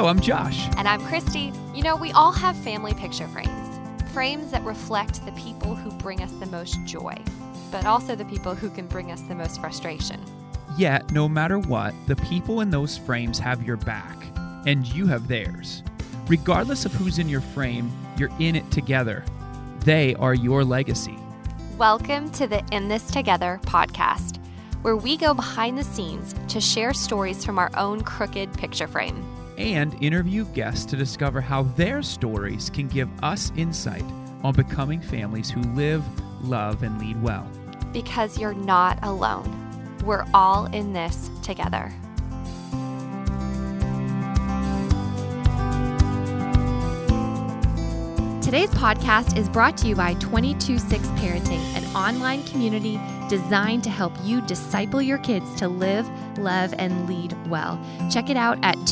I'm Josh. And I'm Christy. You know, we all have family picture frames that reflect the people who bring us the most joy, but also the people who can bring us the most frustration. Yet, no matter what, the people in those frames have your back, and you have theirs. Regardless of who's in your frame, you're in it together. They are your legacy. Welcome to the In This Together podcast, where we go behind the scenes to share stories from our own crooked picture frame. And interview guests to discover how their stories can give us insight on becoming families who live, love, and lead well. Because you're not alone. We're all in this together. Today's podcast is brought to you by 226 Parenting, an online community designed to help you disciple your kids to live, love, and lead well. Check it out at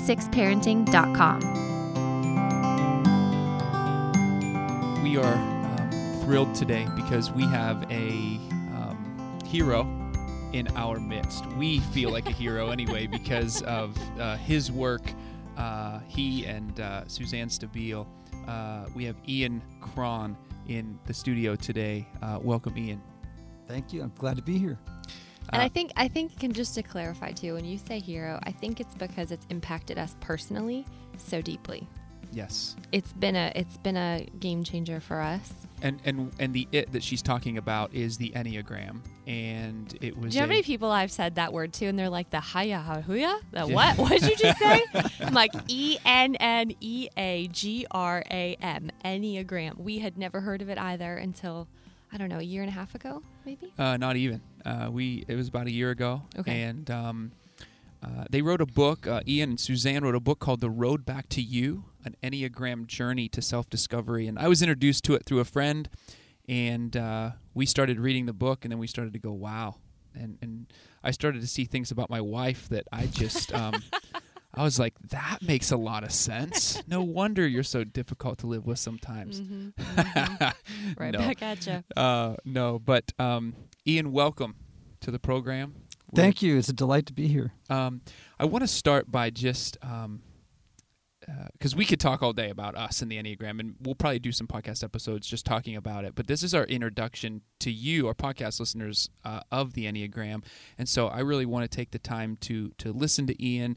226parenting.com. We are thrilled today because we have a hero in our midst. We feel like a hero anyway because of his work. He and Suzanne Stabile. We have Ian Cron in the studio today. Welcome, Ian. Thank you. I'm glad to be here. And I think just to clarify too, when you say hero, I think it's because it's impacted us personally so deeply. Yes. It's been a game changer for us. And the it that she's talking about is the Enneagram, and it was. Do you know how many people I've said that word to, and they're like the haya hahuya? The what? What did you just say? I'm like ENNEAGRAM, Enneagram. We had never heard of it either until I don't know, a year and a half ago, maybe. Not even. It was about a year ago. Okay. And they wrote a book. Ian and Suzanne wrote a book called The Road Back to You, an Enneagram Journey to Self-Discovery. And I was introduced to it through a friend, and we started reading the book, and then we started to go, wow. And I started to see things about my wife that I just, I was like, that makes a lot of sense. No wonder you're so difficult to live with sometimes. Right back at you. No, but Ian, welcome to the program. Thank you. It's a delight to be here. I want to start by just because we could talk all day about us and the Enneagram, and we'll probably do some podcast episodes just talking about it. But this is our introduction to you, our podcast listeners, of the Enneagram. And so I really want to take the time to listen to Ian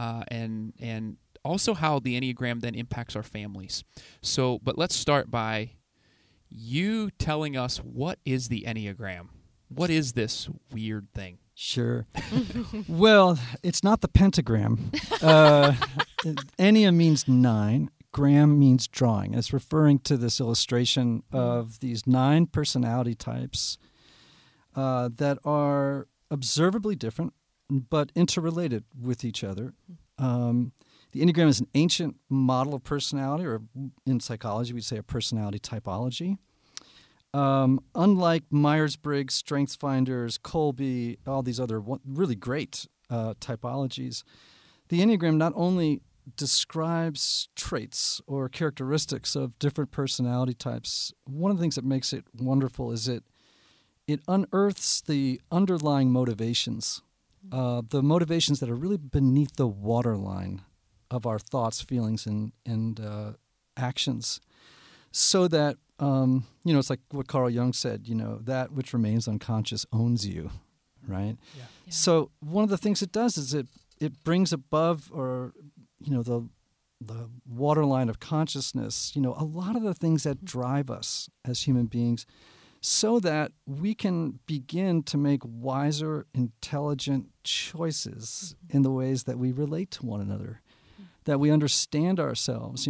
and also how the Enneagram then impacts our families. So, but let's start by you telling us, what is the Enneagram? What is this weird thing? Sure. Well, it's not the pentagram. Ennea means 9. Gram means drawing. It's referring to this illustration of these 9 personality types that are observably different but interrelated with each other. The Enneagram is an ancient model of personality, or in psychology we'd say a personality typology. Unlike Myers-Briggs, StrengthsFinders, Kolbe, all these other really great typologies, the Enneagram not only describes traits or characteristics of different personality types. One of the things that makes it wonderful is it unearths the underlying motivations, the motivations that are really beneath the waterline of our thoughts, feelings, and actions, so that it's like what Carl Jung said, that which remains unconscious owns you, right? Yeah. So one of the things it does is it brings above, or, the waterline of consciousness, a lot of the things that drive us as human beings, so that we can begin to make wiser, intelligent choices in the ways that we relate to one another, that we understand ourselves,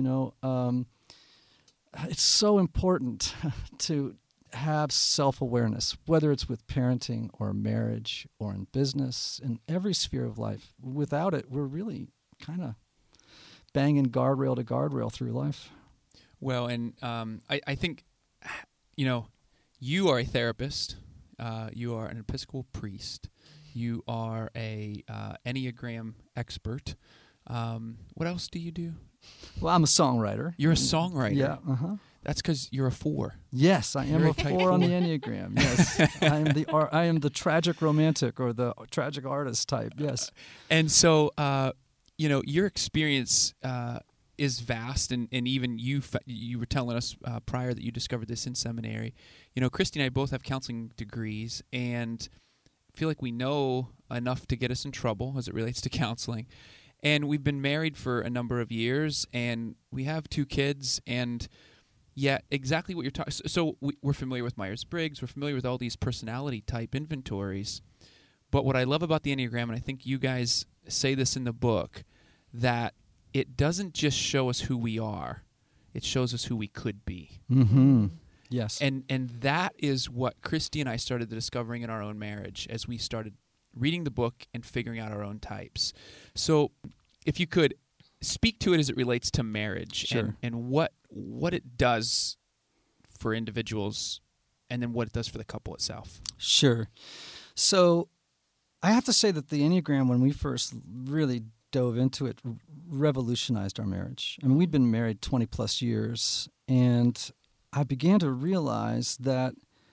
It's so important to have self-awareness, whether it's with parenting or marriage or in business, in every sphere of life. Without it, we're really kind of banging guardrail to guardrail through life. Well, and I think, you are a therapist. You are an Episcopal priest. You are a Enneagram expert. What else do you do? Well, I'm a songwriter. You're a songwriter? Yeah. That's because you're a 4. Yes, I am a 4 on the Enneagram. Yes, I am the tragic romantic or the tragic artist type. Yes. And so your experience is vast, and even you were telling us prior that you discovered this in seminary. Christy and I both have counseling degrees, and feel like we know enough to get us in trouble as it relates to counseling. And we've been married for a number of years, and we have 2 kids, and yet exactly what you're talking. So we're familiar with Myers-Briggs. We're familiar with all these personality type inventories. But what I love about the Enneagram, and I think you guys say this in the book, that it doesn't just show us who we are; it shows us who we could be. Mm-hmm. Yes. And that is what Christy and I started discovering in our own marriage as we started reading the book and figuring out our own types. So if you could speak to it as it relates to marriage. Sure. and what it does for individuals, and then what it does for the couple itself. Sure. So I have to say that the Enneagram, when we first really dove into it, revolutionized our marriage. I mean, we'd been married 20 plus years, and I began to realize that,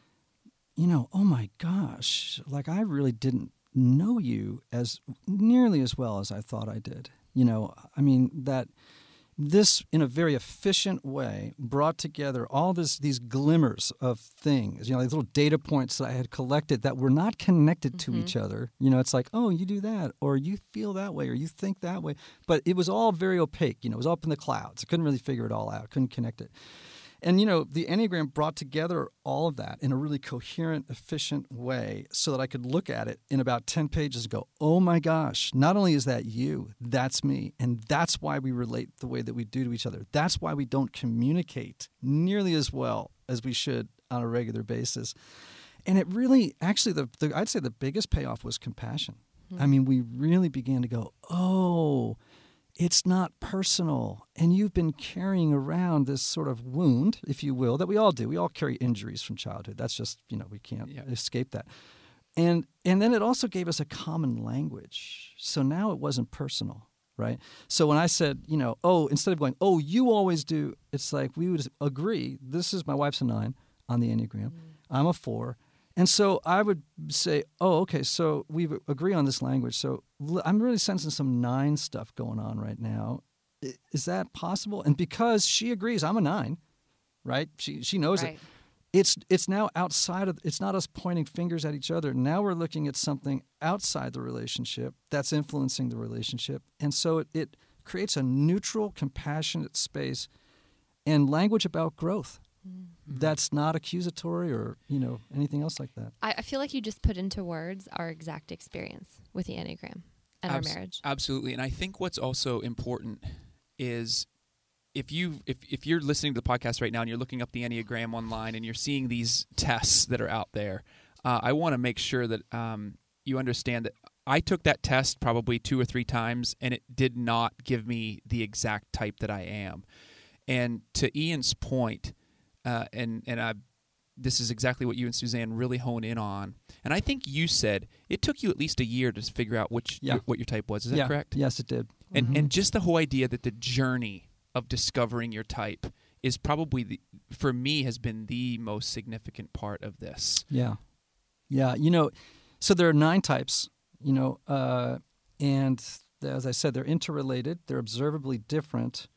oh my gosh, like I really didn't know you as nearly as well as I thought I did. I mean, that this, in a very efficient way, brought together all these glimmers of things, these little data points that I had collected that were not connected to each other. It's like, oh, you do that, or you feel that way, or you think that way. But it was all very opaque. It was up in the clouds. I couldn't really figure it all out. Couldn't connect it. And, the Enneagram brought together all of that in a really coherent, efficient way so that I could look at it in about 10 pages and go, oh my gosh, not only is that you, that's me. And that's why we relate the way that we do to each other. That's why we don't communicate nearly as well as we should on a regular basis. And it really, actually, I'd say the biggest payoff was compassion. Mm-hmm. I mean, we really began to go, oh, it's not personal, and you've been carrying around this sort of wound, if you will, that we all do. We all carry injuries from childhood. That's just, we can't escape that. And then it also gave us a common language. So now it wasn't personal, right? So when I said, instead of going, oh, you always do, it's like we would agree, this is, my wife's a 9 on the Enneagram. I'm a 4. And so I would say, oh, okay, so we agree on this language. So I'm really sensing some 9 stuff going on right now. Is that possible? And because she agrees, I'm a 9, right? She knows it. It's now outside of, it's not us pointing fingers at each other. Now we're looking at something outside the relationship that's influencing the relationship. And so it creates a neutral, compassionate space and language about growth. That's not accusatory or, anything else like that. I feel like you just put into words our exact experience with the Enneagram and our marriage. Absolutely. And I think what's also important is if you're listening to the podcast right now and you're looking up the Enneagram online and you're seeing these tests that are out there, I want to make sure that you understand that I took that test probably 2 or 3 times, and it did not give me the exact type that I am. And to Ian's point, this is exactly what you and Suzanne really hone in on. And I think you said it took you at least a year to figure out what your type was. Is that correct? Yes, it did. And just the whole idea that the journey of discovering your type is probably, for me, has been the most significant part of this. Yeah. So there are 9 types, and as I said, they're interrelated. They're observably different.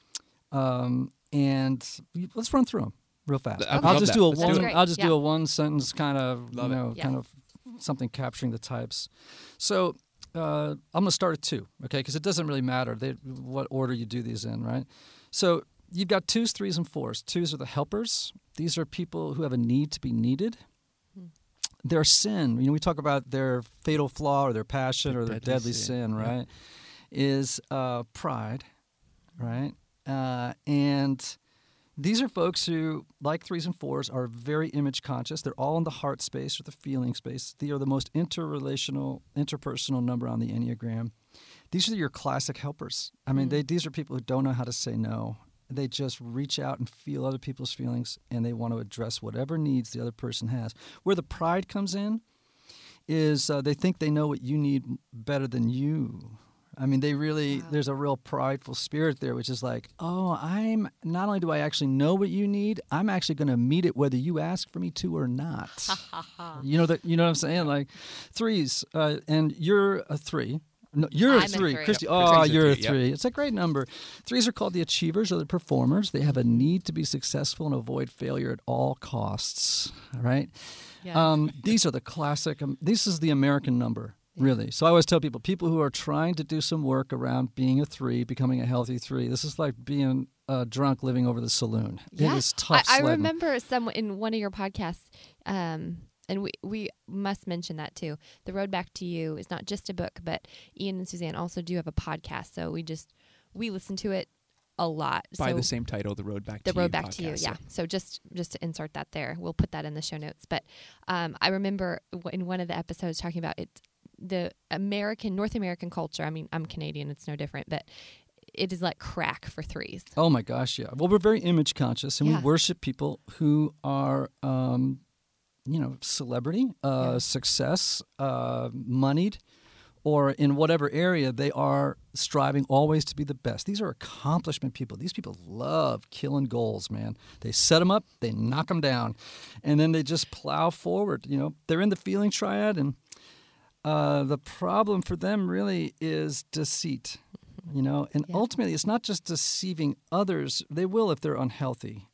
And let's run through them real fast. I'll just do a one sentence kind of, kind of something capturing the types. So I'm going to start at 2, okay? Because it doesn't really matter what order you do these in, right? So you've got 2s, 3s, and 4s. 2s are the helpers. These are people who have a need to be needed. Their sin, we talk about their fatal flaw or their passion or their deadly sin, right? Is pride, right? And these are folks who, like 3s and 4s, are very image conscious. They're all in the heart space or the feeling space. They are the most interpersonal number on the Enneagram. These are your classic helpers. I mean, these are people who don't know how to say no. They just reach out and feel other people's feelings, and they want to address whatever needs the other person has. Where the pride comes in is they think they know what you need better than you. I mean, there's a real prideful spirit there, which is like, oh, not only do I actually know what you need, I'm actually going to meet it whether you ask for me to or not. You know what I'm saying? Like 3s, and you're a 3, No, you're I'm a 3. a 3. Christy, Yep. oh, Christy's a you're a 3, yep. 3. It's a great number. 3s are called the achievers or the performers. They have a need to be successful and avoid failure at all costs. All right? Yeah. These are the classic. This is the American number, really. So I always tell people who are trying to do some work around being a 3, becoming a healthy 3, this is like being drunk living over the saloon. Yeah. It is tough I sledding. remember someone in one of your podcasts, and we must mention that too. The Road Back to You is not just a book, but Ian and Suzanne also do have a podcast. So we listen to it a lot. By so the same title, The Road Back to The You. Road Back to You, podcast, yeah. So just to insert that there, we'll put that in the show notes. But I remember in one of the episodes talking about it, the North American culture. I mean, I'm Canadian; it's no different, but it is like crack for 3s. Oh my gosh, yeah. Well, we're very image conscious, and Yeah. we worship people who are, celebrity, success, moneyed, or in whatever area they are striving always to be the best. These are accomplishment people. These people love killing goals, man. They set them up, they knock them down, and then they just plow forward. They're in the feeling triad, and the problem for them really is deceit. And ultimately it's not just deceiving others. They will if they're unhealthy,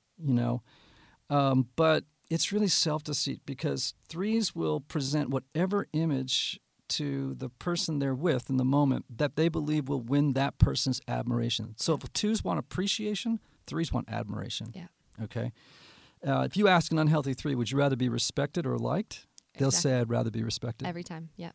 but it's really self-deceit, because 3s will present whatever image to the person they're with in the moment that they believe will win that person's admiration. So if 2s want appreciation, 3s want admiration. Yeah. Okay? If you ask an unhealthy 3, would you rather be respected or liked? They'll Exactly. say, I'd rather be respected. Every time, yeah.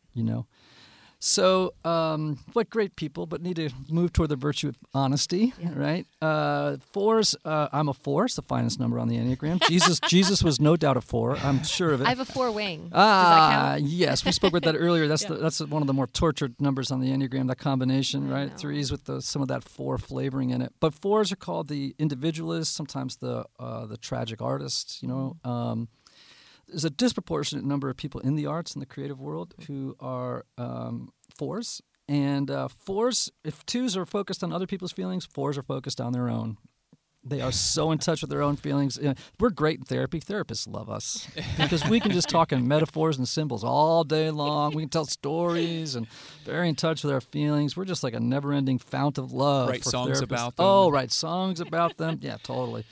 So, what great people, but need to move toward the virtue of honesty, right? 4s, I'm a 4. It's the finest number on the Enneagram. Jesus was no doubt a 4. I'm sure of it. I have a 4 wing. Does that count? Yes, we spoke about that earlier. That's one of the more tortured numbers on the Enneagram. That combination, I right? know. 3s with some of that 4 flavoring in it. But 4s are called the individualists, sometimes the tragic artists. There's a disproportionate number of people in the arts and the creative world who are 4s. And 4s, if 2s are focused on other people's feelings, 4s are focused on their own. They are so in touch with their own feelings. We're great in therapy. Therapists love us because we can just talk in metaphors and symbols all day long. We can tell stories and very in touch with our feelings. We're just like a never-ending fount of love. Write for songs therapists. about them. Oh, write songs about them. Yeah, totally.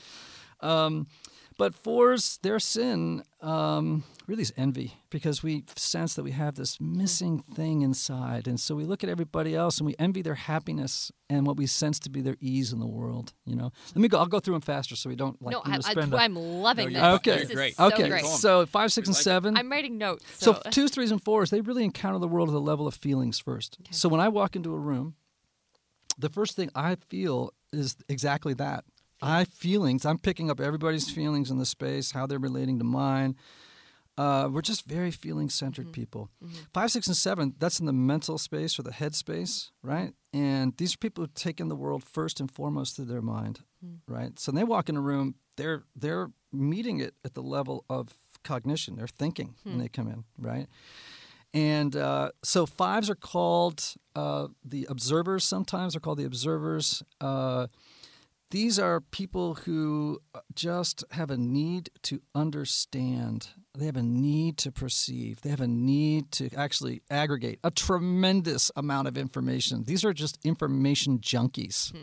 But 4s, their sin really is envy, because we sense that we have this missing thing inside. And so we look at everybody else and we envy their happiness and what we sense to be their ease in the world. I'll go through them faster so we don't spend I'm loving this. Okay. This is Great. so Okay, great. so 5, 6, and 7. I'm writing notes. So 2s, 3s, and 4s, they really encounter the world at the level of feelings first. Okay. So when I walk into a room, the first thing I feel is exactly that. I'm picking up everybody's feelings in the space, how they're relating to mine. We're just very feeling-centered people. 5, 6, and 7, that's in the mental space or the head space, right? And these are people who've taken the world first and foremost through their mind, right? So when they walk in a room, they're meeting it at the level of cognition. They're thinking when they come in, right? And so 5s are called the observers. Sometimes they're called the observers. These are people who just have a need to understand. They have a need to perceive. They have a need to actually aggregate a tremendous amount of information. These are just information junkies.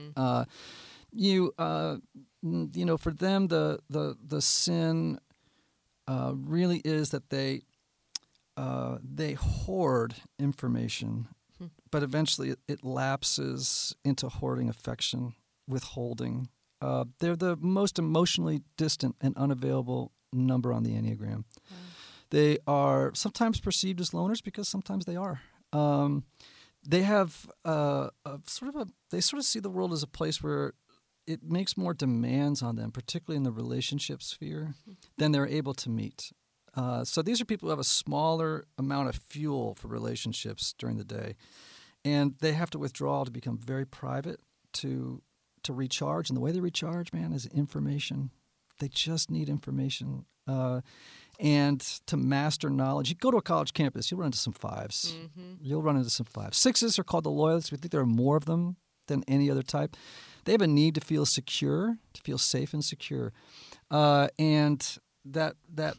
For them, the sin really is that they hoard information, but eventually it lapses into hoarding affection. Withholding. They're the most emotionally distant and unavailable number on the Enneagram. They are sometimes perceived as loners because sometimes they are. They have they sort of see the world as a place where it makes more demands on them, particularly in the relationship sphere, than they're able to meet. So these are people who have a smaller amount of fuel for relationships during the day, and they have to withdraw to become very private to recharge. And the way they recharge, man, is information. They just need information. And to master knowledge. You go to a college campus, you'll run into some 5s. You'll run into some 5s. 6s are called the loyalists. We think there are more of them than any other type. They have a need to feel secure, to feel safe and secure. And that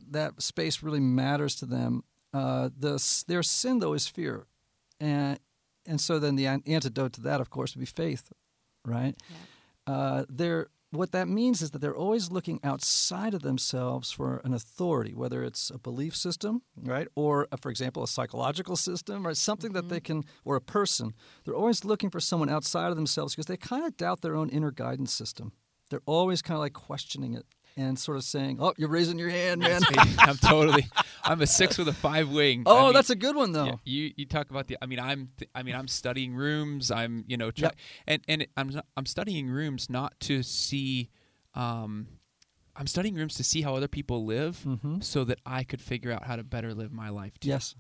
space really matters to them. Their sin, though, is fear. And And so then the antidote to that, of course, would be faith, right? Yeah. What that means is that they're always looking outside of themselves for an authority, whether it's a belief system, right, or, for example, a psychological system or something that they can, or a person. They're always looking for someone outside of themselves because they kind of doubt their own inner guidance system. They're always kind of like questioning it and sort of saying, "Oh, you're raising your hand, man." I'm a 6 with a 5 wing. Oh, I mean, that's a good one, though. Yeah, you talk about I'm studying rooms. I'm and I'm studying rooms not to see. I'm studying rooms to see how other people live, so that I could figure out how to better live my life too. Yes,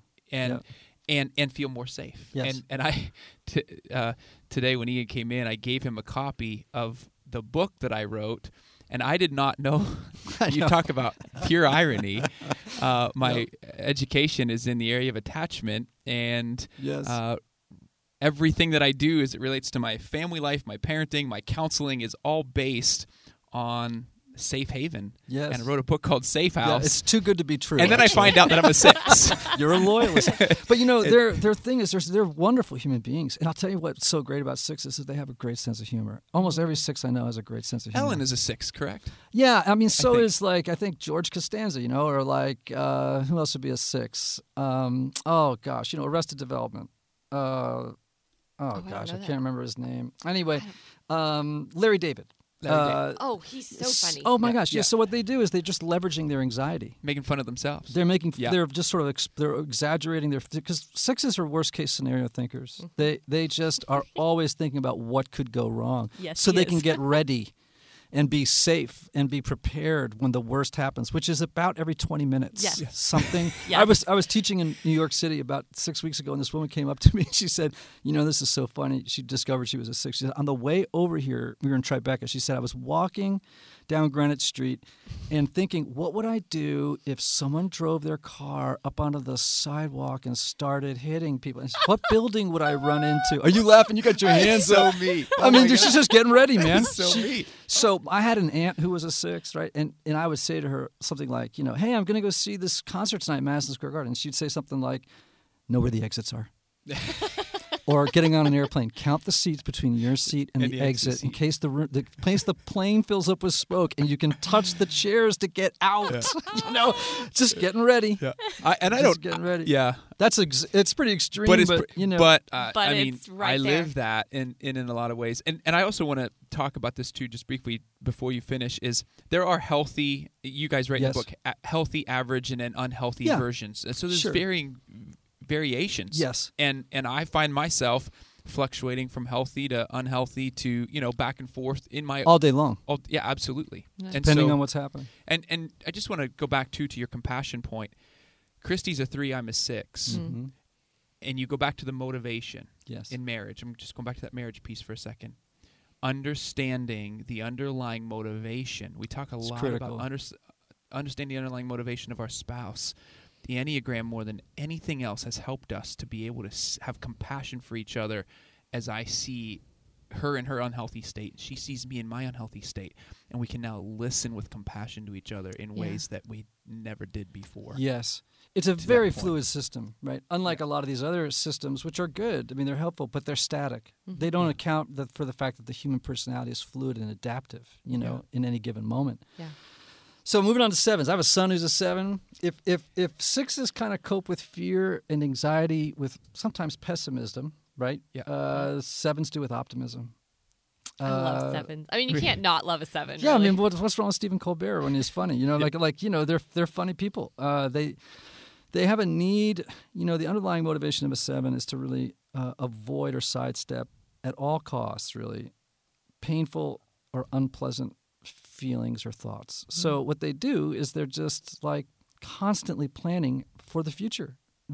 and feel more safe. Yes. And I today when Ian came in, I gave him a copy of the book that I wrote. And I did not know. You talk about pure irony. My education is in the area of attachment, and everything that I do as it relates to my family life, my parenting, my counseling is all based on Safe Haven. Yes. And I wrote a book called Safe House. Yeah, it's too good to be true. And then I find out that I'm a 6. You're a loyalist. But their thing is they're wonderful human beings. And I'll tell you what's so great about 6s is they have a great sense of humor. Almost every 6 I know has a great sense of humor. Ellen is a 6, correct? Yeah, I mean, so is I think George Costanza, or like, who else would be a 6? Arrested Development. I can't remember his name. Anyway, Larry David. He's so funny. Oh my gosh! Yeah. So what they do is they're just leveraging their anxiety, making fun of themselves. They're just sort of they're exaggerating because 6s are worst case scenario thinkers. They just are always thinking about what could go wrong, so they can get ready and be safe and be prepared when the worst happens, which is about every 20 minutes. Yes. Something. Yes. I was teaching in New York City about 6 weeks ago, and this woman came up to me and she said, "This is so funny." She discovered she was a 6. She said, "On the way over here, we were in Tribeca." She said, "I was walking down Greenwich Street and thinking, what would I do if someone drove their car up onto the sidewalk and started hitting people? And what building would I run into?" Are you laughing? You got your hands up. So me. I mean, she's just getting ready, man. So me. So I had an aunt who was a 6, right? And I would say to her something like, "Hey, I'm going to go see this concert tonight at Madison Square Garden." And she'd say something like, "Know where the exits are." Or getting on an airplane, count the seats between your seat and the exit in case the plane fills up with smoke and you can touch the chairs to get out. Yeah. Just getting ready. Yeah. Getting ready. Yeah. It's pretty extreme, But I mean, it's right I there. live that in a lot of ways. And I also want to talk about this too, just briefly before you finish, is there are healthy, you guys write in the book, healthy, average, and then unhealthy versions. And so there's varying variations. Yes. And I find myself fluctuating from healthy to unhealthy to, back and forth in my... all day long. Yeah, absolutely. Yeah. And depending on what's happening. And I just want to go back to your compassion point. Christy's a 3, I'm a 6. Mm-hmm. And you go back to the motivation in marriage. I'm just going back to that marriage piece for a second. Understanding the underlying motivation. We talk a lot about understanding the underlying motivation of our spouse. The Enneagram, more than anything else, has helped us to be able to have compassion for each other as I see her in her unhealthy state. She sees me in my unhealthy state. And we can now listen with compassion to each other in ways that we never did before. Yes. It's a very fluid system, right? Unlike a lot of these other systems, which are good. I mean, they're helpful, but they're static. Mm-hmm. They don't account for the fact that the human personality is fluid and adaptive, in any given moment. Yeah. So moving on to 7s. I have a son who's a 7. If 6s kind of cope with fear and anxiety with sometimes pessimism, right? Yeah. 7s do with optimism. I love 7s. I mean, you can't not love a 7. Yeah, really. I mean, what's wrong with Stephen Colbert when he's funny? They're funny people. They have a need. The underlying motivation of a 7 is to really avoid or sidestep at all costs, really, painful or unpleasant feelings or thoughts. So what they do is they're just like constantly planning for the future.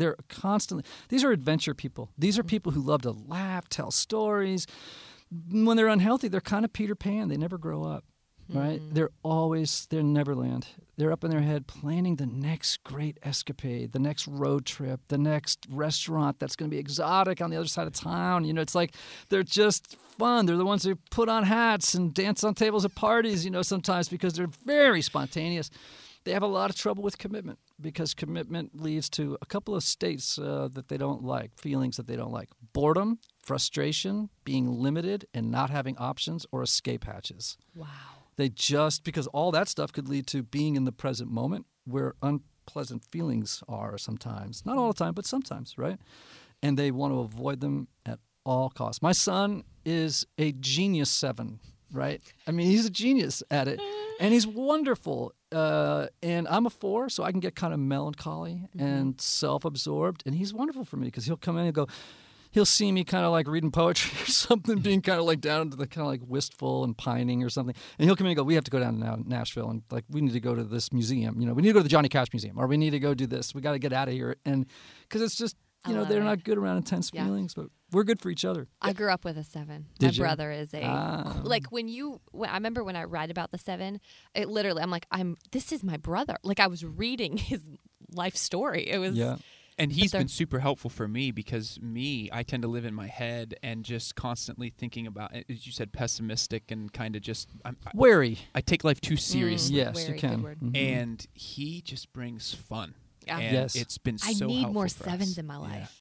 These are adventure people. These are people who love to laugh, tell stories. When they're unhealthy, they're kind of Peter Pan. They never grow up, right? They're Neverland. They're up in their head planning the next great escapade, the next road trip, the next restaurant that's going to be exotic on the other side of town. It's like they're just fun. They're the ones who put on hats and dance on tables at parties, sometimes because they're very spontaneous. They have a lot of trouble with commitment because commitment leads to a couple of states that they don't like, feelings that they don't like. boredom, frustration, being limited, and not having options or escape hatches. Wow. They just, because all that stuff could lead to being in the present moment where unpleasant feelings are sometimes. Not all the time, but sometimes, right? And they want to avoid them at all costs. My son is a genius 7, right? I mean, he's a genius at it, and he's wonderful. And I'm a 4, so I can get kind of melancholy and self-absorbed, and he's wonderful for me because he'll come in and go, he'll see me kind of like reading poetry or something, being kind of like down into the kind of like wistful and pining or something. And he'll come in and go, we have to go down to Nashville, and like we need to go to this museum. You know, we need to go to the Johnny Cash Museum, or we need to go do this. We got to get out of here. And because it's just, you know, they're not good around intense feelings, but we're good for each other. I grew up with a 7. Did My you? brother is like I remember when I read about the 7, it literally, I'm like, this is my brother. Like I was reading his life story. It was, Yeah. And he's been super helpful for me because I tend to live in my head and just constantly thinking about, as you said, pessimistic and kind of just Wary. I take life too seriously. Yes, wary, you can. good word. Mhm. And he just brings fun. Yeah. And Yes. it's been I so need helpful more for 7s us. in my life.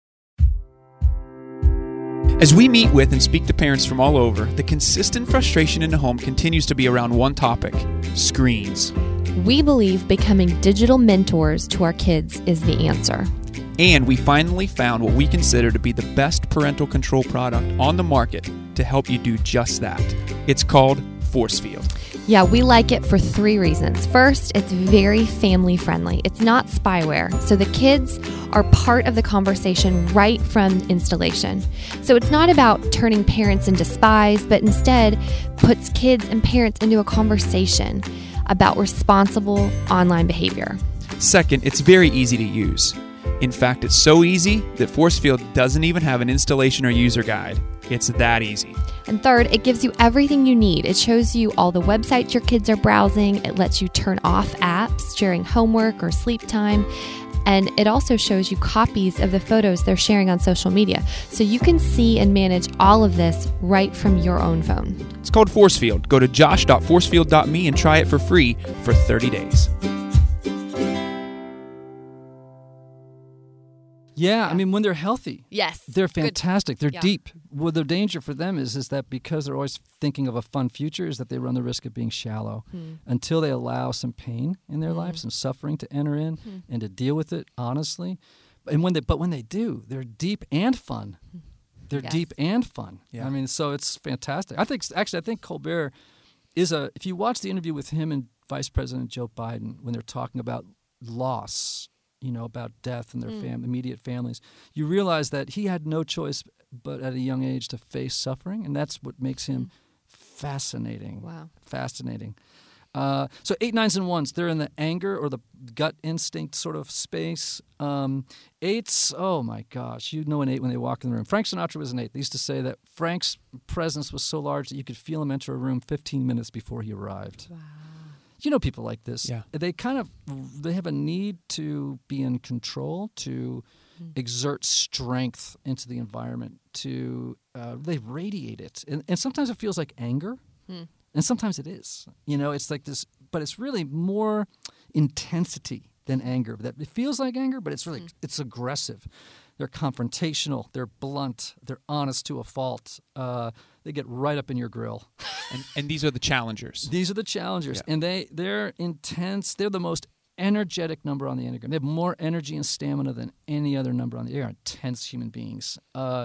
As we meet with and speak to parents from all over, the consistent frustration in the home continues to be around one topic: screens. We believe becoming digital mentors to our kids is the answer. And we finally found what we consider to be the best parental control product on the market to help you do just that. It's called Forcefield. Yeah, we like it for 3 reasons. First, it's very family friendly. It's not spyware, so the kids are part of the conversation right from installation. So it's not about turning parents into spies, but instead puts kids and parents into a conversation about responsible online behavior. Second, it's very easy to use. In fact, it's so easy that Forcefield doesn't even have an installation or user guide. It's that easy. And third, it gives you everything you need. It shows you all the websites your kids are browsing. It lets you turn off apps during homework or sleep time. And it also shows you copies of the photos they're sharing on social media. So you can see and manage all of this right from your own phone. It's called Forcefield. Go to josh.forcefield.me and try it for free for 30 days. Yeah, I mean, when they're healthy, Yes. they're fantastic. They're Yeah. deep. Well, the danger for them is that because they're always thinking of a fun future, is that they run the risk of being shallow until they allow some pain in their life, some suffering to enter in and to deal with it honestly. And when they do, they're deep and fun. They're Yes. deep and fun. Yeah. I mean, so it's fantastic. I think Colbert is if you watch the interview with him and Vice President Joe Biden when they're talking about loss, you know, about death and their immediate families, you realize that he had no choice but at a young age to face suffering, and that's what makes him fascinating. Wow. Fascinating. So 8, 9s, and 1s, they're in the anger or the gut instinct sort of space. 8s, oh my gosh, you know an 8 when they walk in the room. Frank Sinatra was an 8. They used to say that Frank's presence was so large that you could feel him enter a room 15 minutes before he arrived. Wow. You know people like this. Yeah. They have a need to be in control, to exert strength into the environment, they radiate it. And sometimes it feels like anger, and sometimes it is. You know, it's like this, but it's really more intensity than anger. That it feels like anger, but it's really it's aggressive. They're confrontational. They're blunt. They're honest to a fault. They get right up in your grill. And these are the challengers. These are the challengers, Yeah. and they're intense. They're the most energetic number on the Enneagram. They have more energy and stamina than any other number on the. They're intense human beings.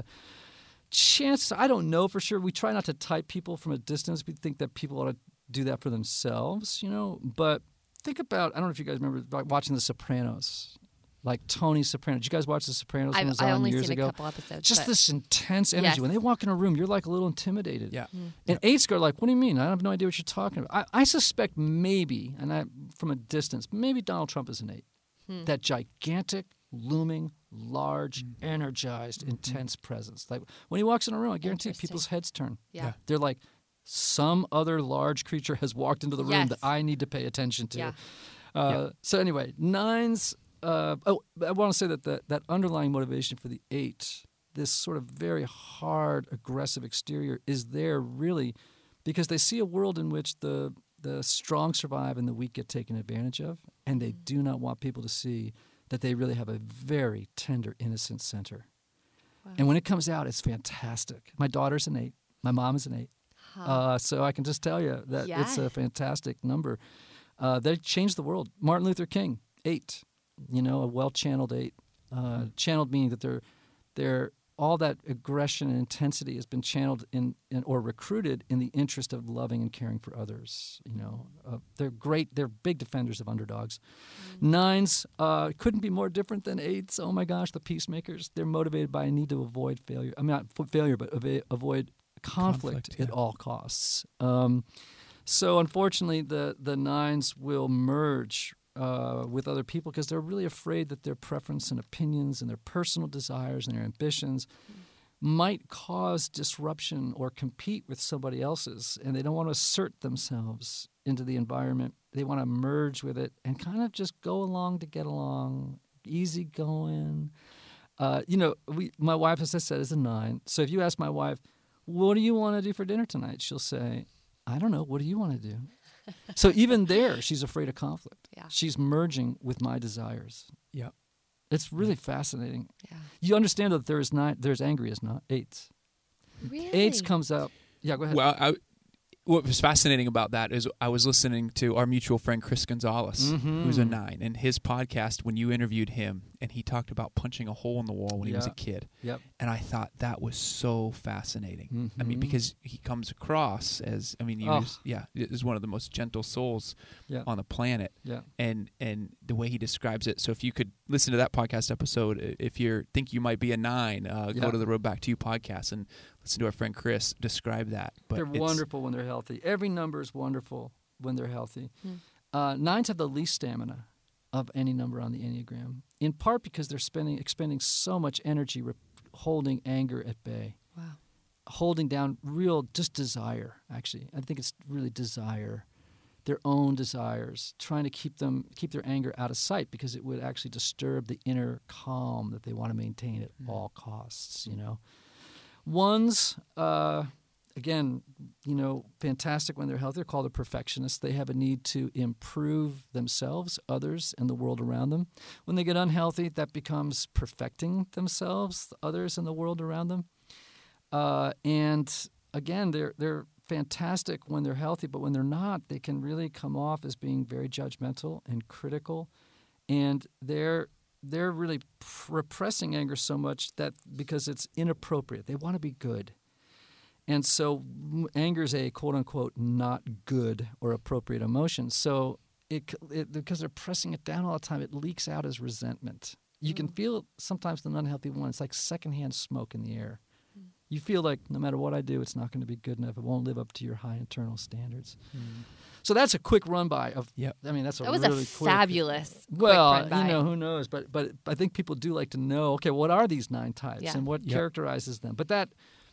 Chances, I don't know for sure. We try not to type people from a distance. We think that people ought to do that for themselves, you know. But think about, I don't know if you guys remember watching The Sopranos. Like Tony Soprano. Did you guys watch The Sopranos when it was I've on only years seen ago? a couple episodes. Just but this intense energy. Yes. When they walk in a room, you're like a little intimidated. Yeah. And 8s go like, what do you mean? I have no idea what you're talking about. I suspect maybe, from a distance, maybe Donald Trump is an 8. That gigantic, looming, large, energized, intense presence. Like when he walks in a room, I guarantee Interesting. people's heads turn. Yeah. They're like, some other large creature has walked into the room Yes. that I need to pay attention to. Yeah. So anyway, 9s. I want to say that underlying motivation for the 8, this sort of very hard, aggressive exterior, is there really because they see a world in which the strong survive and the weak get taken advantage of, and they do not want people to see that they really have a very tender, innocent center. Wow. And when it comes out, it's fantastic. My daughter's an 8. My mom is an 8. So I can just tell you that it's a fantastic number. They changed the world. Martin Luther King, 8. A well-channeled 8. Channeled meaning that they're all that aggression and intensity has been channeled in or recruited in the interest of loving and caring for others. They're great. They're big defenders of underdogs. 9s couldn't be more different than 8s. Oh my gosh, the peacemakers. They're motivated by a need to avoid failure. I mean, not failure, but avoid conflict at all costs. So unfortunately, the 9s will merge with other people because they're really afraid that their preference and opinions and their personal desires and their ambitions might cause disruption or compete with somebody else's, and they don't want to assert themselves into the environment. They want to merge with it and kind of just go along to get along, easy going. My wife, as I said, is a 9. So if you ask my wife, what do you want to do for dinner tonight? She'll say, I don't know. What do you want to do? So even there, she's afraid of conflict. Yeah. She's merging with my desires. Yeah. It's really fascinating. Yeah. You understand that there's angry as not 8s. Really? 8s comes up. Yeah, go ahead. Well, what was fascinating about that is I was listening to our mutual friend Chris Gonzalez, who's a 9, and his podcast when you interviewed him, and he talked about punching a hole in the wall when he was a kid. Yep. And I thought that was so fascinating. Mm-hmm. I mean, because he comes across as, is one of the most gentle souls on the planet. Yeah. And the way he describes it. So if you could listen to that podcast episode, if you think you might be a 9, go to the Road Back to You podcast and listen to our friend Chris describe that. But they're wonderful when they're healthy. Every number is wonderful when they're healthy. 9s have the least stamina of any number on the Enneagram, in part because they're expending so much energy holding anger at bay. Wow. Holding down real just desire, actually. I think it's really desire, their own desires, trying to keep their anger out of sight because it would actually disturb the inner calm that they want to maintain at all costs, 1s, again, fantastic when they're healthy. They're called a perfectionist. They have a need to improve themselves, others, and the world around them. When they get unhealthy, that becomes perfecting themselves, others, and the world around them. And again, they're fantastic when they're healthy, but when they're not, they can really come off as being very judgmental and critical. And they're really repressing anger so much that because it's inappropriate. They want to be good. And so anger is a quote-unquote not good or appropriate emotion. So because they're pressing it down all the time, it leaks out as resentment. You can feel sometimes the unhealthy one. It's like secondhand smoke in the air. You feel like no matter what I do, it's not going to be good enough. It won't live up to your high internal standards. So that's a quick run-by of. Yep. I mean, that's That was really a quick. fabulous. Well, quick run-by. who knows? But I think people do like to know. Okay, what are these 9 types, Yeah. and what characterizes them? But that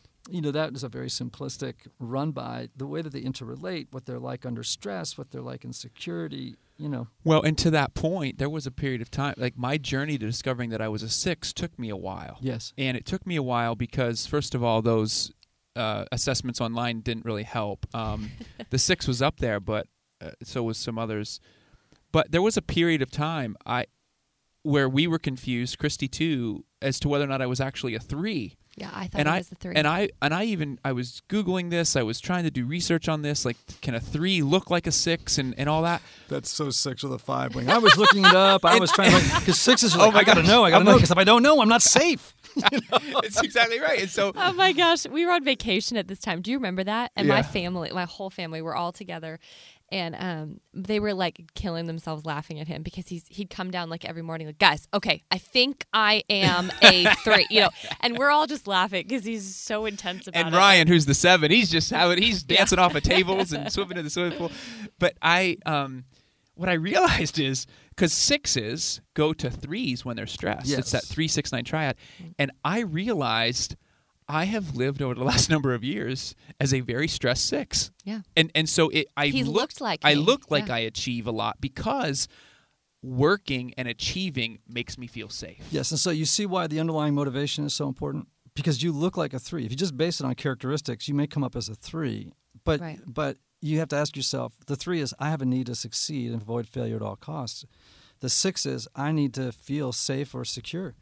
is a very simplistic run-by. The way that they interrelate, what they're like under stress, what they're like in security. Well, and to that point, there was a period of time, like my journey to discovering that I was a 6 took me a while. Yes. And it took me a while because, first of all, those assessments online didn't really help. The 6 was up there, but so was some others. But there was a period of time where we were confused, Christy too, as to whether or not I was actually a 3. Yeah, I thought it was a 3. And I was Googling this. I was trying to do research on this. Like, can a 3 look like a 6 and all that? That's so 6 with a 5 wing. I was looking it up. I was trying to because 6s are like, my I gotta gosh. know because if I don't know, I'm not safe. It's exactly right. And so, oh my gosh, we were on vacation at this time. Do you remember that? And my whole family, were all together. And they were like killing themselves laughing at him because he'd come down like every morning like, guys, okay, I think I am a 3, and we're all just laughing because he's so intense about it. and Ryan, who's the 7, he's dancing off of tables and swimming in the swimming pool. But what I realized is because 6s go to 3s when they're stressed. Yes. It's that 3-6-9 triad, and I realized I have lived over the last number of years as a very stressed 6. Yeah. And so I looked like I me. look like Yeah. I achieve a lot because working and achieving makes me feel safe. Yes, and so you see why the underlying motivation is so important because you look like a 3. If you just base it on characteristics, you may come up as a 3, but Right. but you have to ask yourself, the 3 is I have a need to succeed and avoid failure at all costs. The 6 is I need to feel safe or secure.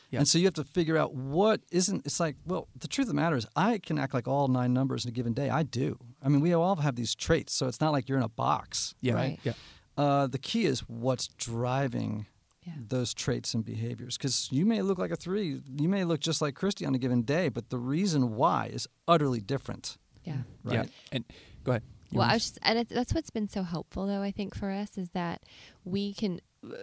Yeah. And so you have to figure out what isn't. It's like, well, the truth of the matter is, I can act like all 9 numbers in a given day. I do. I mean, we all have these traits, so it's not like you're in a box, Yeah. right? Yeah. The key is what's driving those traits and behaviors. Because you may look like a 3, you may look just like Christy on a given day, but the reason why is utterly different. Yeah. Right? Yeah. And go ahead. You Well, wanna- that's what's been so helpful, though, I think, for us is that we can,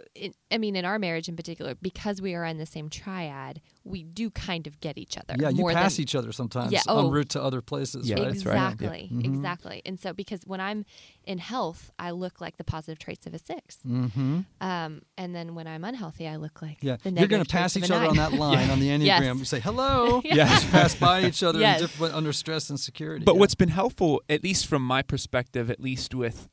in our marriage in particular, because we are in the same triad, we do kind of get each other. Yeah, you more pass than, each other sometimes Yeah, en oh. route to other places, Yeah, right? that's right. Exactly, Yeah. Mhm. exactly. And so, because when I'm in health, I look like the positive traits of a 6. Mm-hmm. And then when I'm unhealthy, I look like Yeah, the you're going negative to pass traits each of a other on 9. that line on the Enneagram. Yes. You say, hello. Yeah. Just pass by each other Yes. under stress and security. But yeah. what's been helpful, at least from my perspective, at least with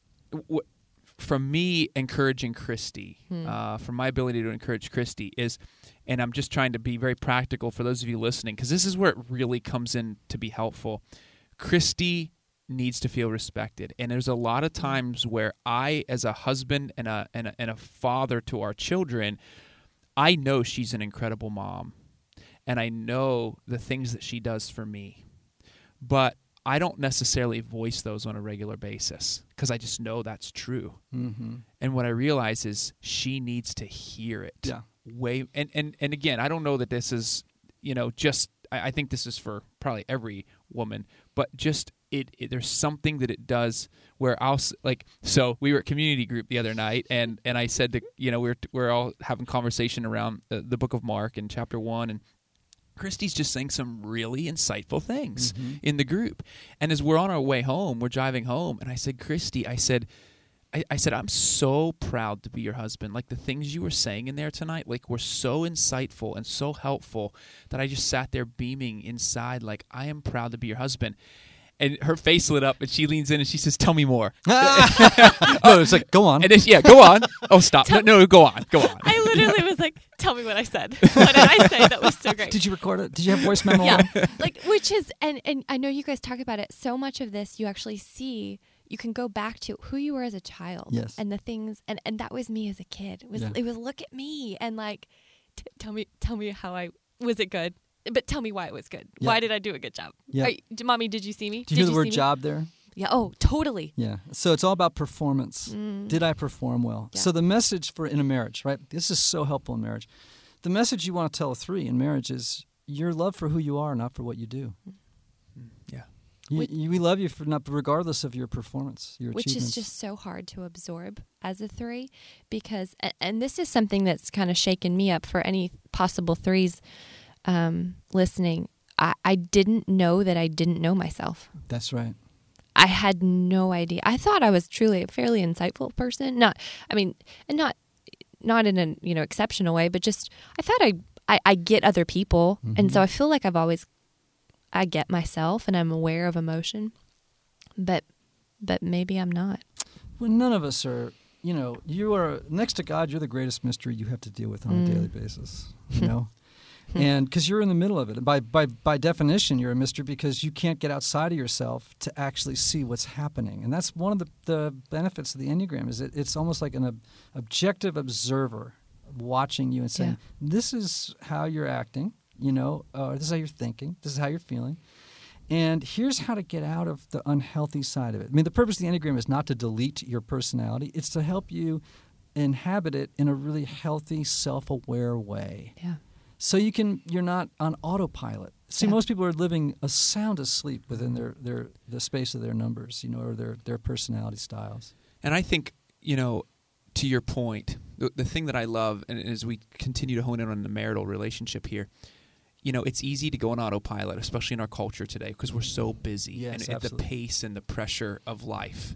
from me encouraging Christy, from my ability to encourage Christy is, and I'm just trying to be very practical for those of you listening, because this is where it really comes in to be helpful. Christy needs to feel respected, and there's a lot of times where I, as a husband and a father to our children, I know she's an incredible mom, and I know the things that she does for me, but I don't necessarily voice those on a regular basis because I just know that's true. Mm-hmm. And what I realize is she needs to hear it. Yeah. And again, I don't know that this is, just, I think this is for probably every woman, but just there's something that it does where so we were at community group the other night and I said to, we're all having conversation around the book of Mark in chapter 1, and Christy's just saying some really insightful things in the group. And as we're on our way home, we're driving home, and I said, Christy, I said, I'm so proud to be your husband. Like the things you were saying in there tonight, like were so insightful and so helpful that I just sat there beaming inside like, I am proud to be your husband. And her face lit up, and she leans in and she says, "Tell me more." Oh, it's like, go on. And then, go on. Oh, stop. No, go on. Go on. I literally was like, tell me what I said. What did I say that was so great? Did you record it? Did you have voice memo? Yeah, which is, and I know you guys talk about it. So much of this you actually see. You can go back to who you were as a child, Yes. and the things, and that was me as a kid. It was look at me and like, tell me how was it good, but tell me why it was good. Yeah. Why did I do a good job? Yeah. Mommy, did you see me? Do you hear the see word me? job there? Yeah. Oh, totally. Yeah. So it's all about performance. Did I perform well? Yeah. So the message in a marriage, right? This is so helpful in marriage. The message you want to tell a 3 in marriage is your love for who you are, not for what you do. Yeah. We love you regardless of your performance, your Which achievements. is just so hard to absorb as a 3 because, and this is something that's kind of shaken me up for any possible 3s listening. I didn't know that I didn't know myself. That's right. I had no idea. I thought I was truly a fairly insightful person. Not in an exceptional way, but just I thought I get other people, and so I feel like I get myself, and I'm aware of emotion, but maybe I'm not. Well, none of us are. You are next to God. You're the greatest mystery you have to deal with on a daily basis. And because you're in the middle of it, by definition, you're a mystery because you can't get outside of yourself to actually see what's happening. And that's one of the benefits of the Enneagram is it's almost like an objective observer watching you and saying, "This is how you're acting. This is how you're thinking. This is how you're feeling." And here's how to get out of the unhealthy side of it. I mean, the purpose of the Enneagram is not to delete your personality. It's to help you inhabit it in a really healthy, self-aware way. Yeah. So you're not on autopilot. See, most people are living a sound asleep within the space of their numbers, or their personality styles. And I think, to your point, the thing that I love, and as we continue to hone in on the marital relationship here, it's easy to go on autopilot, especially in our culture today, because we're so busy Yes, and at the absolutely. pace and the pressure of life.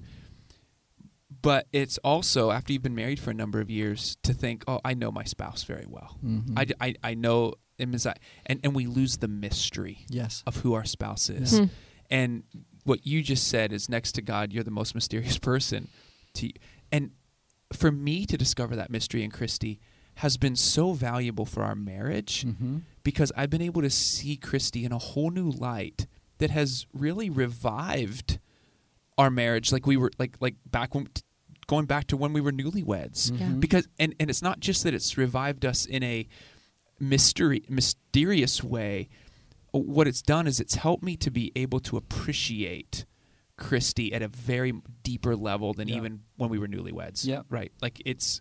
But it's also, after you've been married for a number of years, to think, oh, I know my spouse very well. Mm-hmm. I know him as and we lose the mystery Yes. of who our spouse is. Hmm. And what you just said is, next to God, you're the most mysterious person. And for me to discover that mystery in Christy has been so valuable for our marriage because I've been able to see Christy in a whole new light that has really revived our marriage, like we were like going back to when we were newlyweds. Yeah. Because and it's not just that it's revived us in a mysterious way, what it's done is it's helped me to be able to appreciate Christy at a very deeper level than even when we were newlyweds. Yeah. Right. Like it's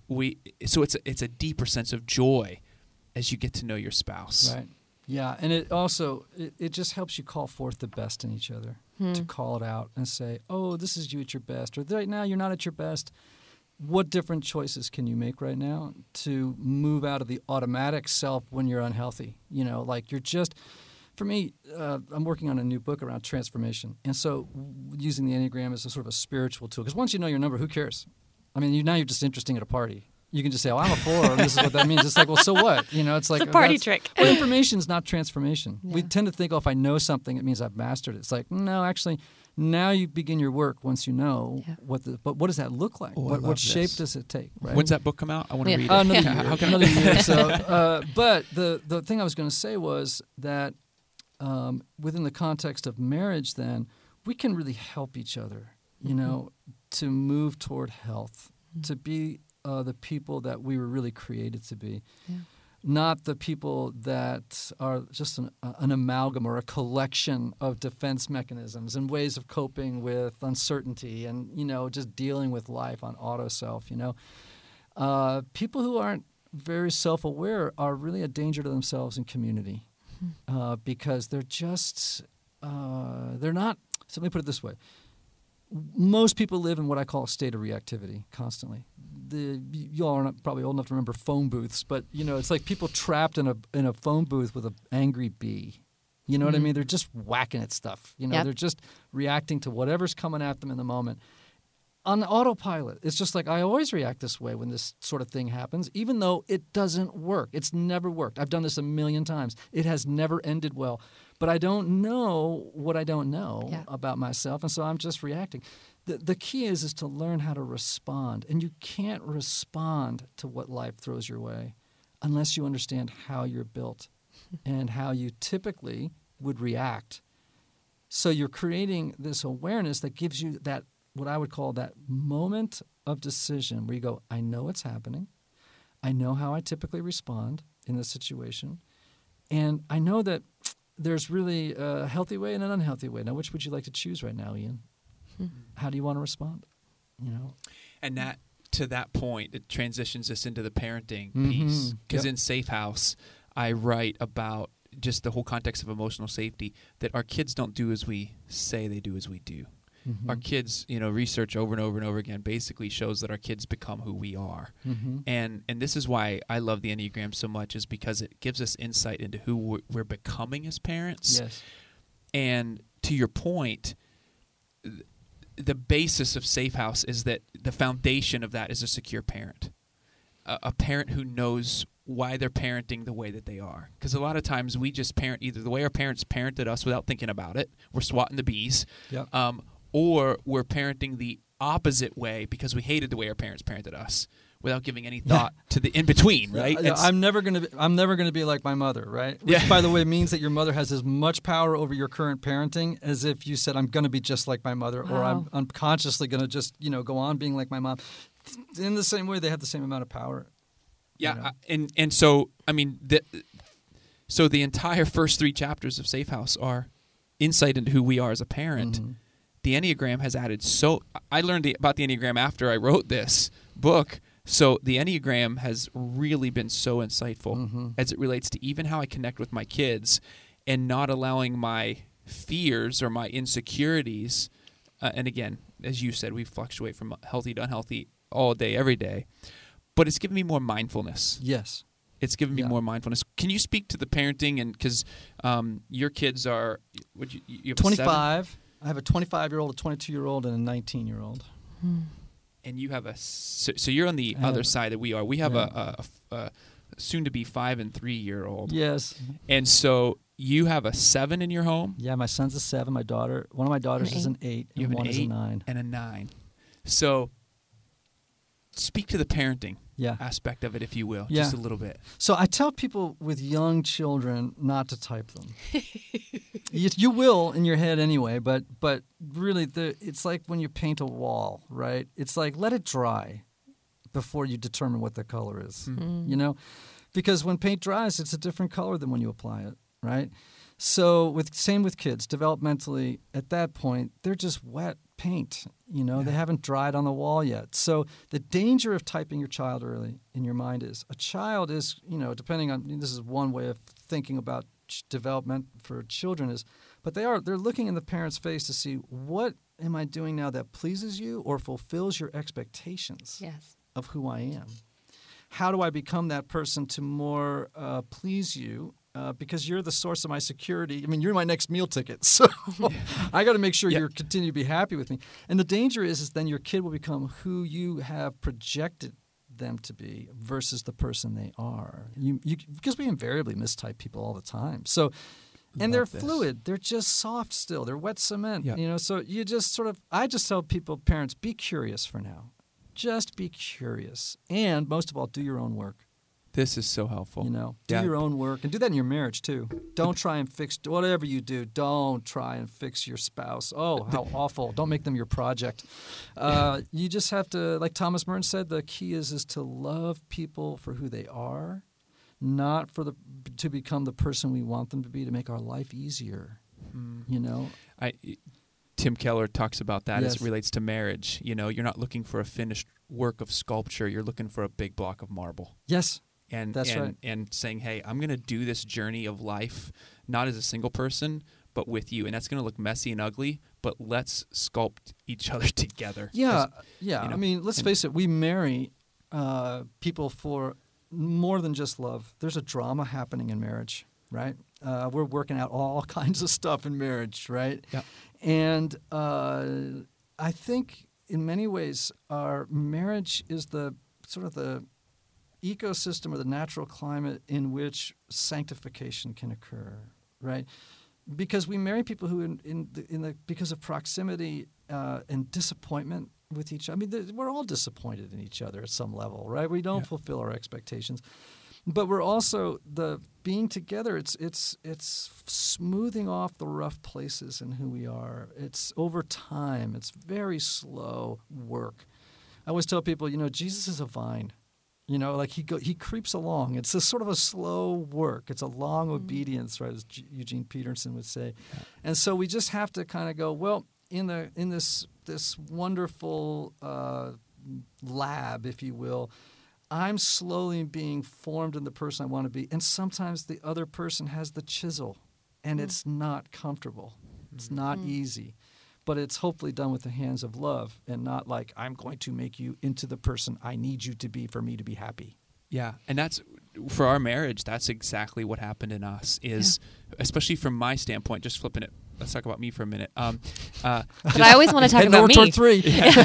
a deeper sense of joy as you get to know your spouse. Right. Yeah, and it also it just helps you call forth the best in each other, to call it out and say, "Oh, this is you at your best," or "Right now you're not at your best. What different choices can you make right now to move out of the automatic self when you're unhealthy? You know, like you're just." For me, I'm working on a new book around transformation, and so using the Enneagram as a sort of a spiritual tool. Because once you know your number, who cares? I mean, now you're just interesting at a party. You can just say, "Oh, I'm a 4, and this is what that means." It's like, well, so what? You know, it's like a party trick. Well, information is not transformation. Yeah. We tend to think, "Oh, if I know something, it means I've mastered it." It's like, no, actually, now you begin your work once you know but what does that look like? What shape does it take? Right? When's that book come out? I want to read it. Another year. How can Another year. So, but the thing I was going to say was that within the context of marriage, then we can really help each other. You know, to move toward health, to be the people that we were really created to be, not the people that are just an amalgam or a collection of defense mechanisms and ways of coping with uncertainty and, you know, just dealing with life on auto self, you know. People who aren't very self-aware are really a danger to themselves and community because they're just they're not – so let me put it this way. Most people live in what I call a state of reactivity constantly. You all are not probably old enough to remember phone booths, but you know it's like people trapped in a phone booth with an angry bee. You know what I mean? They're just whacking at stuff. You know, they're just reacting to whatever's coming at them in the moment. On autopilot, it's just like I always react this way when this sort of thing happens, even though it doesn't work. It's never worked. I've done this a million times. It has never ended well. But I don't know what I don't know about myself, and so I'm just reacting. The key is to learn how to respond, and you can't respond to what life throws your way unless you understand how you're built and how you typically would react. So you're creating this awareness that gives you that, what I would call that moment of decision where you go, I know what's happening. I know how I typically respond in this situation. And I know that there's really a healthy way and an unhealthy way. Now, which would you like to choose right now, Ian? How do you want to respond? You know, and that to that point, it transitions us into the parenting piece. Because in Safe House, I write about just the whole context of emotional safety, that our kids don't do as we say, they do as we do. Our kids, you know, research over and over and over again basically shows that our kids become who we are. And this is why I love the Enneagram so much, is because it gives us insight into who we're becoming as parents. Yes. And to your point, the basis of Safe House is that the foundation of that is a secure parent. A parent who knows why they're parenting the way that they are. Because a lot of times we just parent either the way our parents parented us without thinking about it, we're swatting the bees, or we're parenting the opposite way because we hated the way our parents parented us without giving any thought to the in-between, right? I'm never gonna be like my mother, right? Which, by the way, means that your mother has as much power over your current parenting as if you said, I'm going to be just like my mother, or I'm unconsciously going to just, you know, go on being like my mom. In the same way, they have the same amount of power. Yeah, you know? and so, I mean, so the entire first 3 chapters of Safe House are insight into who we are as a parent. The Enneagram has added I learned about the Enneagram after I wrote this book. So the Enneagram has really been so insightful as it relates to even how I connect with my kids and not allowing my fears or my insecurities. And again, as you said, we fluctuate from healthy to unhealthy all day, every day. But it's given me more mindfulness. Yes. It's given me more mindfulness. Can you speak to the parenting? And because your kids are, you have 25. I have a 25-year-old, a 22-year-old, and a 19-year-old. And you have so you're on the other side that we are. We have a soon-to-be 5 and 3-year-old. Yes. And so you have a 7 in your home? Yeah, my son's a 7. One of my daughters is an 8, and one is a 9. And a 9. So speak to the parenting aspect of it, if you will, just a little bit. So I tell people with young children not to type them. You will in your head anyway, but really it's like when you paint a wall, right? It's like let it dry before you determine what the color is, you know? because when paint dries, it's a different color than when you apply it, right? So same with kids, developmentally, at that point, they're just wet paint. They haven't dried on the wall yet. So the danger of typing your child early in your mind is a child is, depending on, this is one way of thinking about development for children is, but they're looking in the parent's face to see, what am I doing now that pleases you or fulfills your expectations of who I am? How do I become that person to more please you? Because you're the source of my security. I mean, you're my next meal ticket. So I got to make sure you continue to be happy with me. And the danger is then your kid will become who you have projected them to be versus the person they are. Because we invariably mistype people all the time. So, and they're fluid. They're just soft still. They're wet cement. Yeah. So you just I just tell parents, be curious for now. Just be curious. And most of all, do your own work. This is so helpful. Do your own work, and do that in your marriage too. Don't try and fix whatever you do. Don't try and fix your spouse. Oh, how awful! Don't make them your project. You just have to, like Thomas Merton said, the key is to love people for who they are, not to become the person we want them to be to make our life easier. Tim Keller talks about that as it relates to marriage. You're not looking for a finished work of sculpture. You're looking for a big block of marble. Yes. That's right. And saying, hey, I'm going to do this journey of life not as a single person, but with you. And that's going to look messy and ugly, but let's sculpt each other together. Yeah. I mean, let's face it. We marry people for more than just love. There's a drama happening in marriage, right? We're working out all kinds of stuff in marriage, right? Yeah. And I think in many ways our marriage is the sort of the ecosystem or the natural climate in which sanctification can occur, right? Because we marry people who, because of proximity and disappointment with each other. I mean, we're all disappointed in each other at some level, right? We don't fulfill our expectations, but we're also being together. It's smoothing off the rough places in who we are. It's over time. It's very slow work. I always tell people, Jesus is a vine. Like he creeps along. It's a sort of a slow work. It's a long obedience, right, as Eugene Peterson would say. Yeah. And so we just have to kind of go, well, in this wonderful lab, if you will, I'm slowly being formed in the person I want to be. And sometimes the other person has the chisel, and it's not comfortable. It's not easy. But it's hopefully done with the hands of love and not like, I'm going to make you into the person I need you to be for me to be happy. Yeah, and that's, for our marriage, that's exactly what happened in us is, especially from my standpoint, just flipping it. Let's talk about me for a minute. But I always want to talk about me. Toward 3.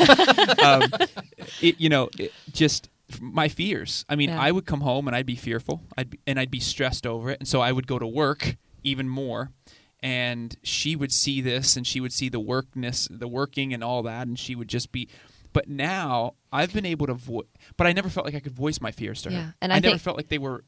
Just my fears. I mean, I would come home and I'd be fearful. I'd be stressed over it. And so I would go to work even more. And she would see this, and she would see the working and all that, and she would just be. But now I've been able to but I never felt like I could voice my fears to her. And I never felt like they were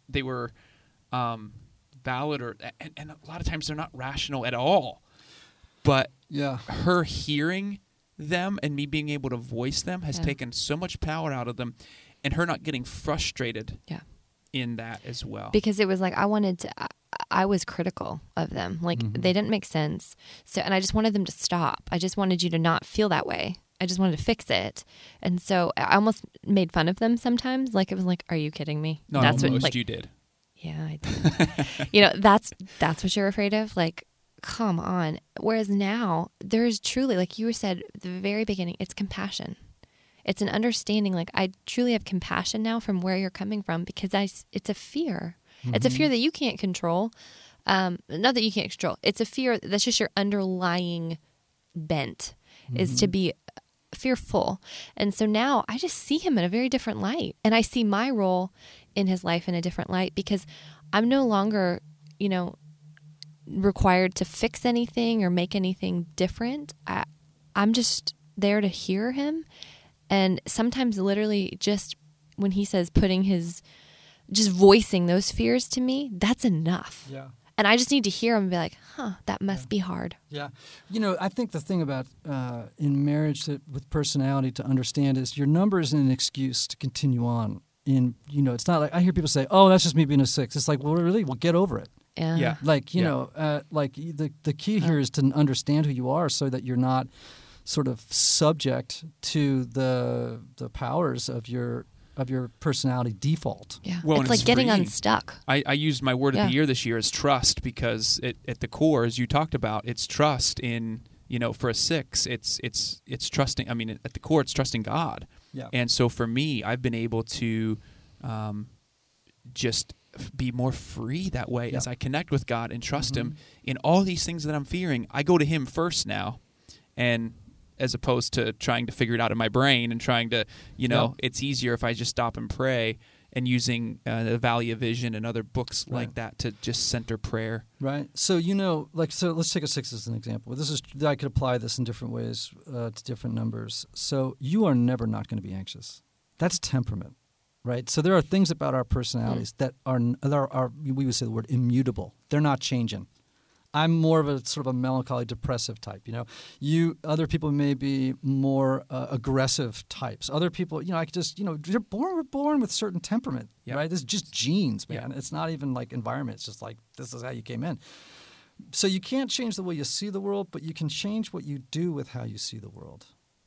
valid and a lot of times they're not rational at all. But her hearing them and me being able to voice them has taken so much power out of them, and her not getting frustrated. In that as well. Because it was like I was critical of them. Like they didn't make sense. So, and I just wanted them to stop. I just wanted you to not feel that way. I just wanted to fix it. And so I almost made fun of them sometimes. Like it was like, are you kidding me? No, that's what most you did. Yeah, I did. That's what you're afraid of. Like, come on. Whereas now there's truly, like you said at the very beginning, it's compassion. It's an understanding, like I truly have compassion now from where you're coming from because it's a fear. It's a fear that you can't control. Not that you can't control. It's a fear that's just your underlying bent is to be fearful. And so now I just see him in a very different light. And I see my role in his life in a different light because I'm no longer, required to fix anything or make anything different. I'm just there to hear him. And sometimes literally just when he says just voicing those fears to me, that's enough. Yeah. And I just need to hear him and be like, that must be hard. Yeah. I think the thing about in marriage with personality to understand is your number isn't an excuse to continue on it's not like I hear people say, "Oh, that's just me being a 6." It's like, well, really, well, get over it. Yeah. Like, you Yeah. know, like the key here is to understand who you are so that you're not sort of subject to the powers of your personality default. Yeah. Well, and it's like it's getting freeing. unstuck. I used my word of Yeah. the year this year as trust, because at the core, as you talked about, it's trust in, for a 6, it's trusting. I mean, at the core, it's trusting God. Yeah. And so for me, I've been able to just be more free that way as I connect with God and trust Him in all these things that I'm fearing. I go to Him first now, and as opposed to trying to figure it out in my brain and trying to, it's easier if I just stop and pray, and using the Valley of Vision and other books like that to just center prayer. Right. So, so let's take a 6 as an example. I could apply this in different ways to different numbers. So you are never not going to be anxious. That's temperament, right? So there are things about our personalities that are, we would say the word immutable. They're not changing. I'm more of a sort of a melancholy, depressive type. Other people may be more aggressive types. Other people, I could just, we're born with certain temperament, right? This is just genes, man. It's not even like environment. It's just like this is how you came in. So you can't change the way you see the world, but you can change what you do with how you see the world.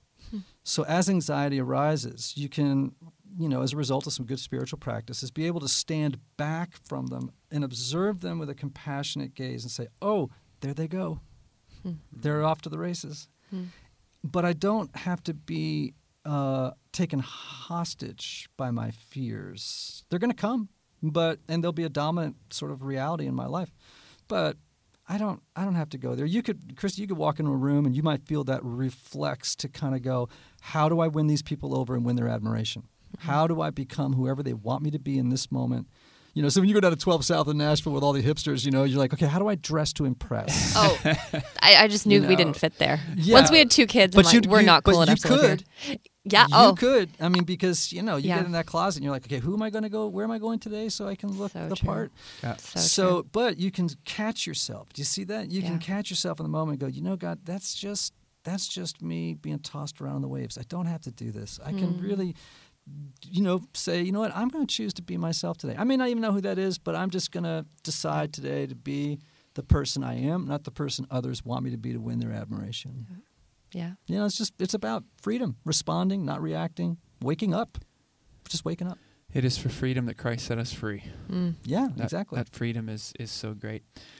So as anxiety arises, you can, as a result of some good spiritual practices, be able to stand back from them and observe them with a compassionate gaze and say, oh, there they go. They're off to the races. But I don't have to be taken hostage by my fears. They're going to come, and they'll be a dominant sort of reality in my life. But I don't have to go there. Chris, you could walk into a room and you might feel that reflex to kind of go, how do I win these people over and win their admiration? How do I become whoever they want me to be in this moment? So when you go down to 12 South in Nashville with all the hipsters, you're like, okay, how do I dress to impress? Oh, I just knew we didn't fit there. Yeah. Once we had 2 kids, we're not cool enough to live here. Yeah. You could. I mean, because, you get in that closet and you're like, okay, who am I going to go? Where am I going today so I can look the part? Yeah. So but you can catch yourself. Do you see that? You can catch yourself in the moment and go, God, that's just me being tossed around in the waves. I don't have to do this. I can really, say, you know what, I'm going to choose to be myself today. I may not even know who that is, but I'm just going to decide today to be the person I am, not the person others want me to be to win their admiration. Yeah. It's about freedom, responding, not reacting, waking up, just waking up. It is for freedom that Christ set us free. Yeah, exactly. That freedom is so great.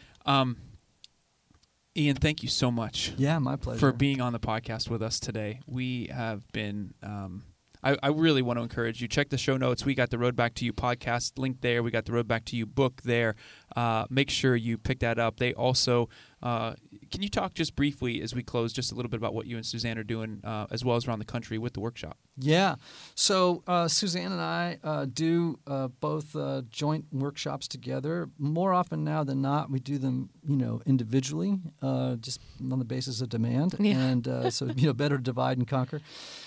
Ian, thank you so much. Yeah, my pleasure. For being on the podcast with us today. We have been... I really want to encourage you. Check the show notes. We got the Road Back to You podcast link there. We got the Road Back to You book there. Make sure you pick that up. They also, can you talk just briefly as we close just a little bit about what you and Suzanne are doing as well as around the country with the workshop? Yeah. So Suzanne and I do both joint workshops together. More often now than not, we do them, individually, just on the basis of demand. Yeah. And so, better divide and conquer.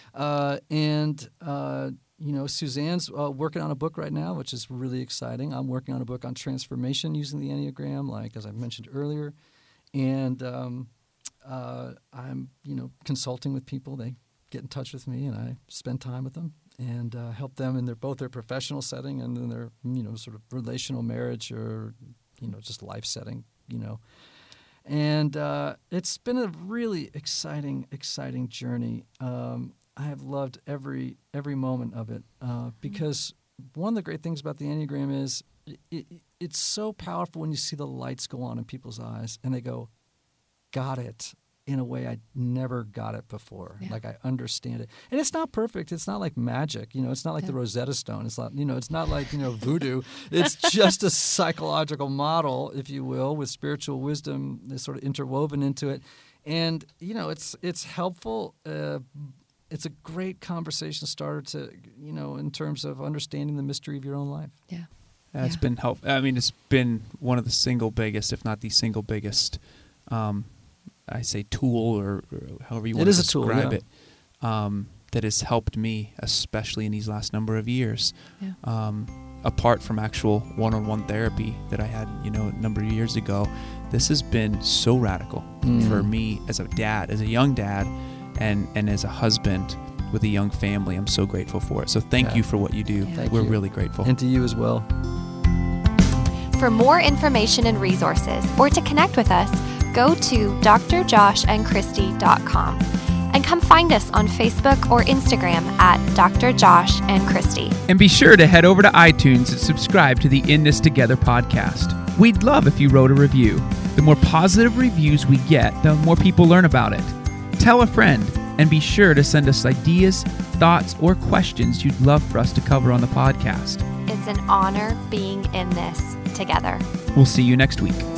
Suzanne's working on a book right now, which is really exciting. I'm working on a book on transformation using the Enneagram, as I mentioned earlier. And I'm, consulting with people. They get in touch with me, and I spend time with them and help them in both their professional setting and in their, sort of relational marriage or, just life setting, And it's been a really exciting journey. I have loved every moment of it because one of the great things about the Enneagram is it's so powerful when you see the lights go on in people's eyes and they go, got it, in a way I never got it before. Yeah. Like I understand it. And it's not perfect. It's not like magic. It's not like the Rosetta Stone. It's not, it's not like, voodoo. It's just a psychological model, if you will, with spiritual wisdom that's sort of interwoven into it. And, it's helpful. It's a great conversation starter to, in terms of understanding the mystery of your own life. Yeah. It's been helpful. I mean, it's been one of the single biggest, if not the single biggest, I say tool or however you want to describe it, that has helped me, especially in these last number of years. Yeah. Apart from actual one-on-one therapy that I had, a number of years ago, this has been so radical for me as a dad, as a young dad, and as a husband, with a young family. I'm so grateful for it. So thank you for what you do. Thank We're you. really grateful. And to you as well. For more information and resources, or to connect with us, go to drjoshandchristy.com. And come find us on Facebook or Instagram at Dr. Josh and Christy. And be sure to head over to iTunes and subscribe to the In This Together podcast. We'd love if you wrote a review. The more positive reviews we get, the more people learn about it. Tell a friend, and be sure to send us ideas, thoughts, or questions you'd love for us to cover on the podcast. It's an honor being in this together. We'll see you next week.